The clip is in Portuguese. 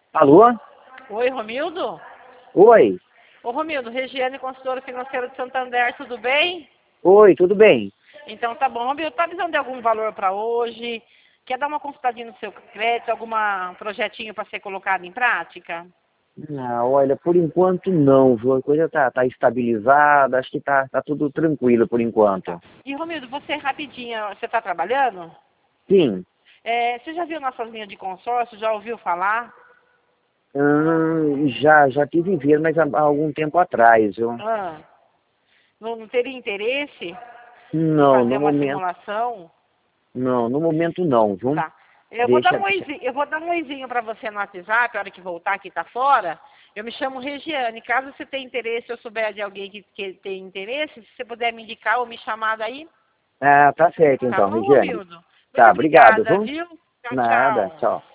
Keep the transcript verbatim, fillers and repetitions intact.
Alô? Oi, Romildo? Oi. Ô, Romildo, Regiane, consultora financeira de Santander, tudo bem? Oi, tudo bem? Então tá bom. Romildo, tá precisando de algum valor para hoje? Quer dar uma consultadinha no seu crédito, algum projetinho para ser colocado em prática? Ah, olha, por enquanto não, viu? A coisa tá, tá estabilizada, acho que tá, tá tudo tranquilo por Tá. enquanto. E, Romildo, você rapidinho, você tá trabalhando? Sim. É, você já viu nossas linhas de consórcio? Já ouviu falar? Hum, já, já tive ver, mas há, há algum tempo atrás, viu? Ah, não, não teria interesse em Não, fazer no uma momento, simulação? não, no momento não, viu? Tá. Eu vou dar Deixa, um deixa. oizinho, eu vou dar um oizinho para você no WhatsApp, a hora que voltar aqui tá fora. Eu me chamo Regiane. Caso você tenha interesse, eu souber de alguém que, que tem interesse, se você puder me indicar ou me chamar daí, Ah, tá certo tá então, bom, Regiane. Romildo? Muito Tá, obrigado, obrigada, viu? viu? Tchau, Nada, tchau. tchau.